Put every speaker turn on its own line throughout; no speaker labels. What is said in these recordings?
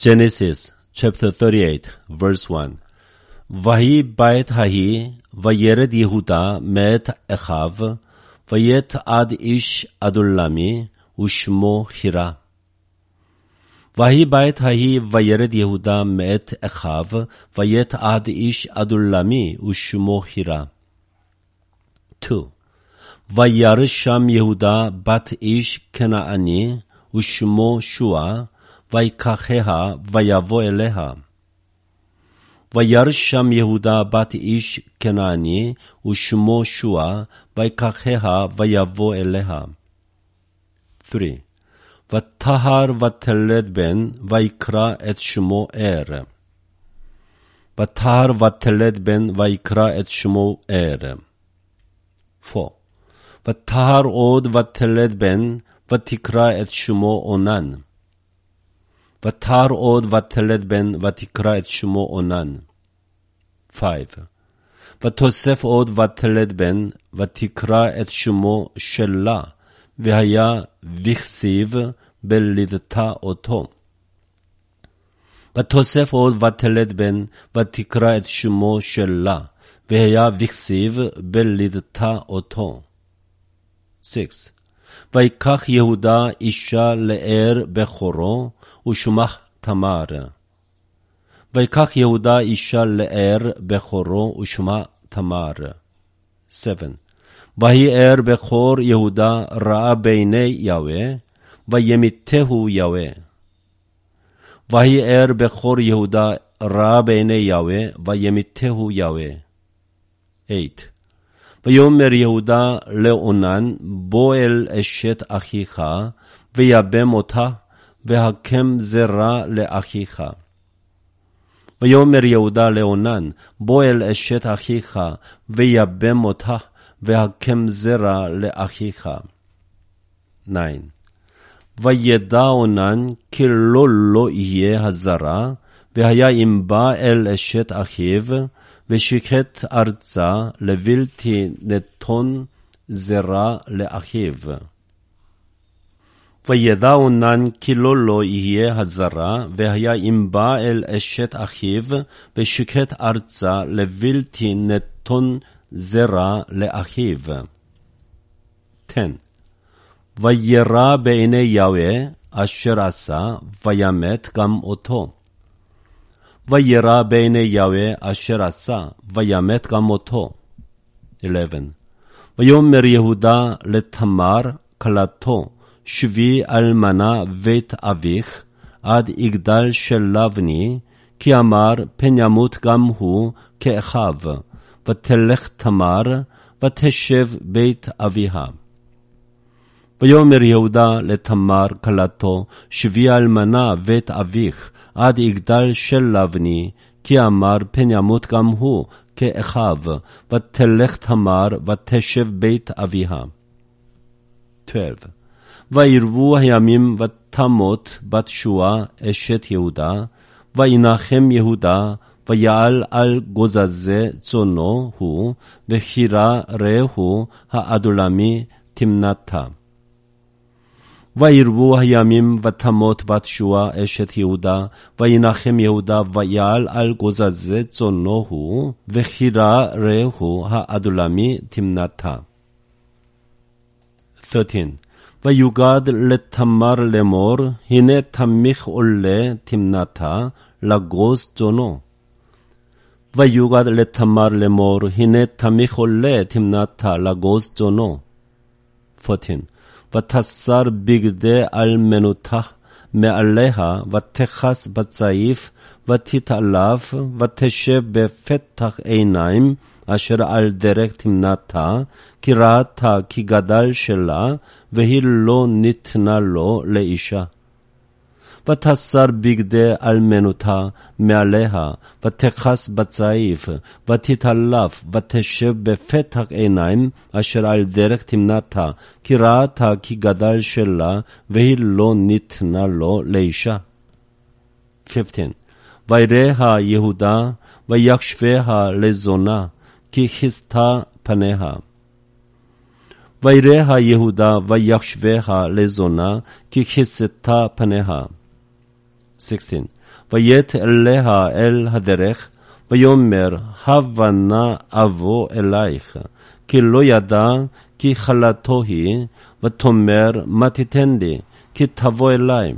Genesis chapter 38 verse 1 ויהי בעת ההיא וירד יהודה מאת אחיו ויתעד איש אדולמי ושמו חירה. ויהי בעת ההיא וירד יהודה מאת אחיו ויתעד איש אדולמי ושמו חירה. 2 וירש שם יהודה בת איש כנעני ושמו שועה ויקחיה ויבוא אליה. וירש שם יהודה בת איש כנעני ושמו שועה ויקחיה ויבוא אליה. 3 ותהר ותלד בן ויקרא את שמו ותהר ותלד בן ויקרא את שמו4 ותהר עוד ותלד בן ותקרא את שמו אונן. ותהר עוד ותלד בן ותקרא את שמו אונן. 5 ותוסף עוד ותלד בן ותקרא את שמו שלה והיה וכסיב בלדתה אותו. ותוסף עוד ותלד בן ותקרא את שמו שלה והיה וכסיב בלדתה אותו. 6 ויקח יהודה אישה לאר בכורו ושמה תמר. ויקח יהודה אישה לאר בכורו ושמה תמר. 7 ויהי אר בכור יהודה רעה בעיני יהוה וימיתהו יהוה. ויהי אר בכור יהודה רעה בעיני יהוה וימיתהו יהוה. 8 ויאמר יהודה לאונן בוא אל אשת אחיך ויבם אותה והקם זרע לאחיך. ויאמר יהודה לאונן בוא אל אשת אחיך ויבם אותה והקם זרע לאחיך. 9 וידע אונן כי לא יהיה הזרע והיה אם בא אל אשת אחיו ושיקט ארצה לבלתי נתון זרע לאחיו. וידע אונן כי לא יהיה הזרע והיה אם בא אל אשת אחיו ושיקט ארצה לבלתי נתון זרע לאחיו. 10 וירא בעיני יהוה אשר עשה וימת גם אותו. וירא בעיני יהוה אשר עשה וימת גם אותו. 11 ויאמר יהודה לתמר כלתו שבי אלמנה בית אביך עד יגדל שלה בני כי אמר פן ימות גם הוא כאחיו. ותלך תמר ותשב בית אביה. ויאמר יהודה לתמר כלתו שבי אלמנה בית אביך עד יגדל שלה בני כי אמר פן ימות גם הוא כאחיו. ותלך תמר ותשב בית אביה. 12 וירבו הימים ותמות בת שועה אשת יהודה וינחם יהודה ויעל על גוזזי צונו הוא וחירה רעהו האדולמי תמנתה. וירבו הימים ותמות בת שועה אשת יהודה וינחם יהודה ויעל על גוזזי צונו הוא וחירה רעהו האדולמי תמנתה. 13 ויוגד לתמר לאמור הנה תמיך עולה תמנתה לגוז צונו. ויוגד לתמר לאמור הנה תמיך עולה תמנתה לגוז צונו. 14 ותסר בגדי אלמנותה מעליה ותכס בצעיף ותתעלף ותשב בפתח עיניים אשר על דרך תמנתה כי ראתה כי גדל שלה והיא לא ניתנה לו לאישה. ותסר בגדי אלמנותה מעליה ותכס בצעיף ותתעלף ותשב בפתח עיניים אשר על דרך תמנתה כי ראתה כי גדל שלה והיא לא ניתנה לו לאישה. 15 ויראה יהודה ויקשביה לזונה כי כיסתה פניה. ויראה יהודה ויקשביה לזונה כי כיסתה פניה. 16. ויט אליה אל הדרך, ויאמר, הבה נא אבוא אלייך, כי לא ידע כי חלתו היא, ותאמר, מה תיתן לי, כי תבוא אלי.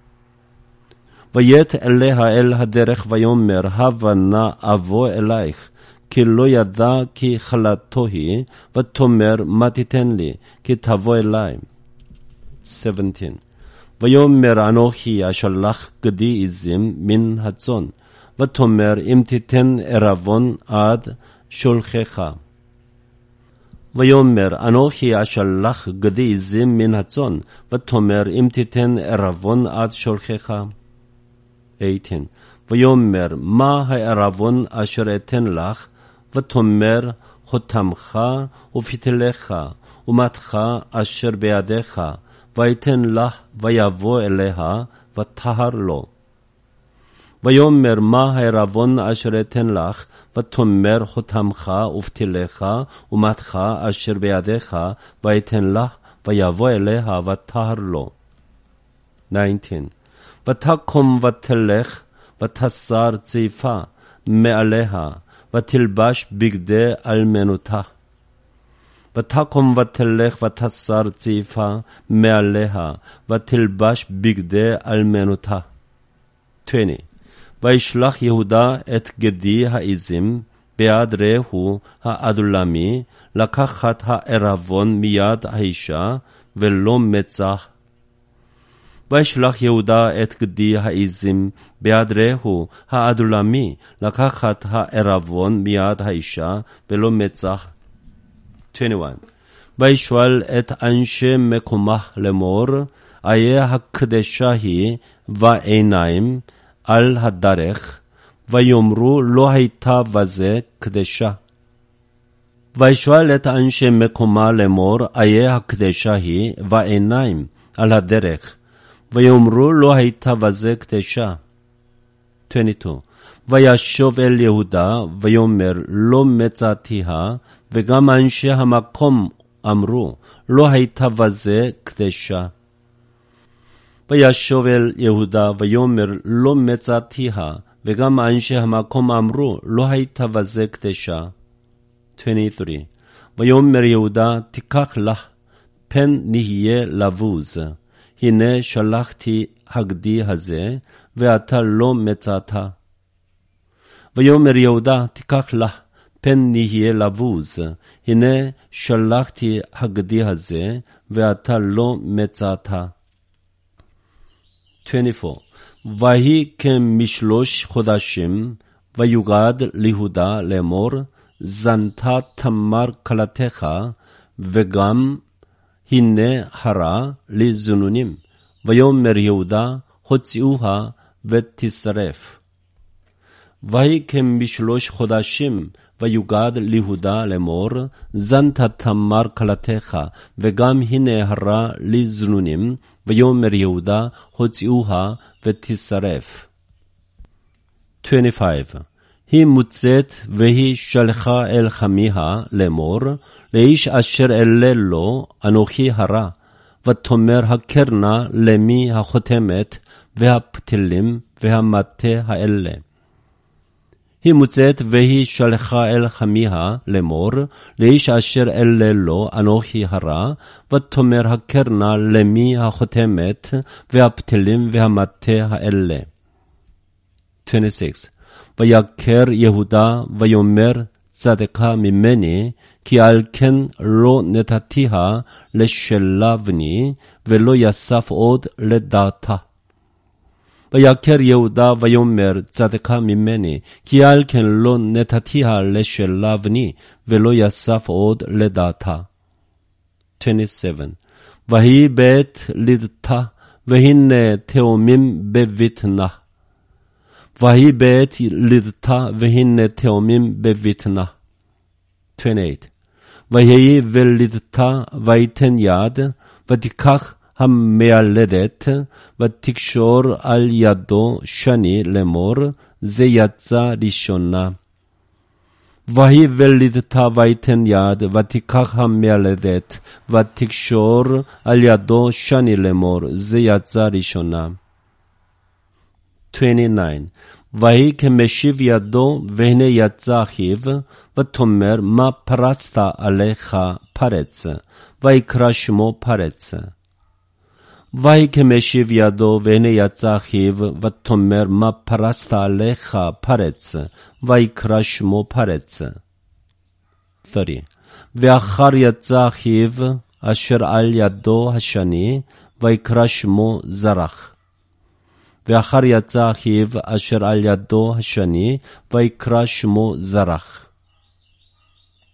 ויט אליה אל הדרך, ויאמר, הבה נא אבוא אלייך, כי לא ידע כי חלתו היא, ותאמר, מה תיתן לי, כי תבוא אלי. 17. ויאמר, אנוכי אשלח גדי עזים מן הצאן, ותאמר, אם תיתן ערבון עד שולחך. ויאמר, אנוכי אשלח גדי עזים מן הצאן, ותאמר, אם תיתן ערבון עד שולחך. 18. ויאמר, מה הערבון אשר אתן לך? ותאמר, חותמך ופתלך ומתך אשר בידיך, ויתן לך ויבוא אליה ותהר לו. ויאמר, מה הערבון אשר אתן לך? ותאמר, חותמך ופתלך ומתך אשר בידיך, ויתן לך ויבוא אליה ותהר לו. 19. ותקום ותלך ותסר צעיפה מעליה, ותלבש בגדי אלמנותה. ותקום ותלך ותסר צעיפה מעליה, ותלבש בגדי אלמנותה. 20. וישלח יהודה את גדי העזים ביד רעהו האדולמי, לקחת הערבון מיד האישה, ולא מצח. וישלח יהודה את גדי העזים ביד רעהו האדולמי, לקחת הערבון מיד האישה, ולא מצח. 21. וישאל את אנשי מקומה לאמור, איה הקדשה היא ועיניים על הדרך, ויאמרו, לא הייתה בזה קדשה. וישאל את אנשי מקומה לאמור, איה הקדשה היא ועיניים על הדרך, ויאמרו, לא הייתה בזה קדשה. 22. וישוב אל יהודה, ויאמר, לא מצאתיה, וגם אנשי המקום אמרו, לא הייתה בזה קדשה. וישוב אל יהודה, ויאמר, לא מצאתיה, וגם אנשי המקום אמרו, לא הייתה בזה קדשה. 23. ויאמר יהודה, תיקח לך, פן נהיה לבוז. הנה שלחתי הגדי הזה, ואתה לא מצאת. ויאמר יהודה, תיקח לך, פן נהיה לבוז. הנה שלחתי הגדי הזה, ואתה לא מצאת. 24. ויהי כמשלוש חודשים, ויוגד ליהודה לאמור, זנתה תמר כלתך, וגם הנה הרע לזנונים. ויאמר יהודה, הוציאוה ותשרף. ויהי כמשלוש חודשים, ויוגד ליהודה לאמור, זנת תמר כלתך, וגם הנה הרע לזנונים. ויאמר יהודה, הוציאוה ותשרף. 25. היא מוצאת והיא שלחה אל חמיה לאמור, לאיש אשר אלה לו אנוכי הרע, ותאמר הקרנה למי החותמת והפתילים והמטה האלה. היא מוצאת והיא שלחה אל חמיה לאמור, לאיש אשר אלה לו אנוכי הרע, ותאמר הקרנה למי החותמת והפתילים והמטה האלה. 26. ויקר יהודה ויאמר, צדקה ממני, כי על כן לא נתתיה לשלה בני, ולא יסף עוד לדעתה. ויקר יהודה ויאמר, צדקה ממני, כי על כן לא נתתיה לשלה בני, ולא יסף עוד לדעתה. 27. והיא בעת לידתה, והנה תאומים בבטנה. והיא בעת לידתה, והנה תאומים בבטנה. 28. ויהי ולידתה, ויתן יד, ותיקח המילדת, ותקשור על ידו שני לאמור, זה יצא ראשונה. ויהי ולידתה, ויתן יד, ותיקח המילדת, ותקשור על ידו שני לאמור, זה יצא ראשונה. 29. ויהי כמשיב ידו, והנה יצא אחיו, ותאמר מה פרצת עליך פרץ, ויקרא שמו פרץ. ויהי כמשיב ידו, והנה יצא אחיו, ותאמר מה פרצת עליך פרץ, ויקרא שמו פרץ. 30. ואחר יצא אחיו, אשר על ידו השני, ויקרא שמו זרח. ואחר יצא אחיו, אשר על ידו השני, ויקרא שמו זרח.